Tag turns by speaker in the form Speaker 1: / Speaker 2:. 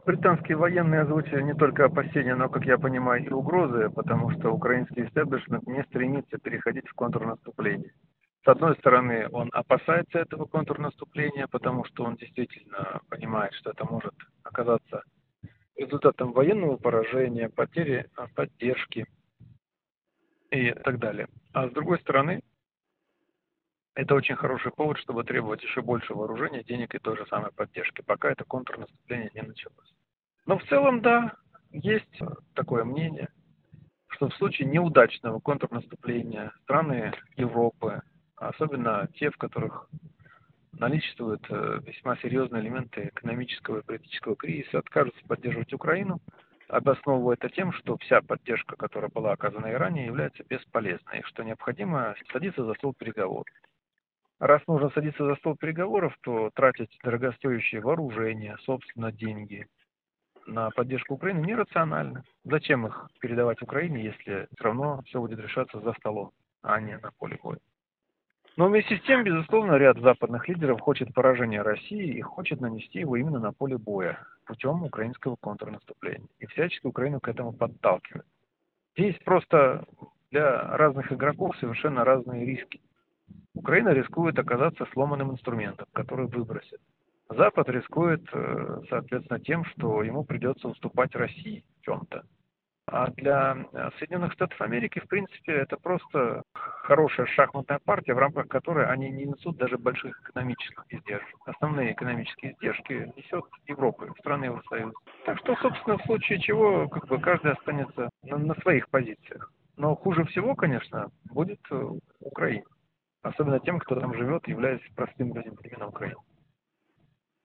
Speaker 1: Британские военные озвучили не только опасения, но, как я понимаю, и угрозы, потому что украинский истеблишмент не стремится переходить в контрнаступление. С одной стороны, он опасается этого контрнаступления, потому что он действительно понимает, что это может оказаться результатом военного поражения, потери поддержки и так далее. А с другой стороны, это очень хороший повод, чтобы требовать еще больше вооружения, денег и той же самой поддержки, пока это контрнаступление не началось. Но в целом, да, есть такое мнение, что в случае неудачного контрнаступления страны Европы, особенно те, в которых наличествуют весьма серьезные элементы экономического и политического кризиса, откажутся поддерживать Украину, обосновывая это тем, что вся поддержка, которая была оказана Иране, является бесполезной, и что необходимо садиться за стол переговоров. Раз нужно садиться за стол переговоров, то тратить дорогостоящее вооружение, собственно, деньги на поддержку Украины нерационально. Зачем их передавать Украине, если все равно все будет решаться за столом, а не на поле боя? Но вместе с тем, безусловно, ряд западных лидеров хочет поражения России и хочет нанести его именно на поле боя путем украинского контрнаступления. И всячески Украину к этому подталкивает. Здесь просто для разных игроков совершенно разные риски. Украина рискует оказаться сломанным инструментом, который выбросит. Запад рискует, соответственно, тем, что ему придется уступать России в чем-то. А для Соединенных Штатов Америки, в принципе, это просто хорошая шахматная партия, в рамках которой они не несут даже больших экономических издержек. Основные экономические издержки несет Европа, страны Евросоюза. Так что, собственно, в случае чего, как бы каждый останется на своих позициях. Но хуже всего, конечно, будет Украине. Особенно тем, кто там живет, являясь простым людям именно Украины.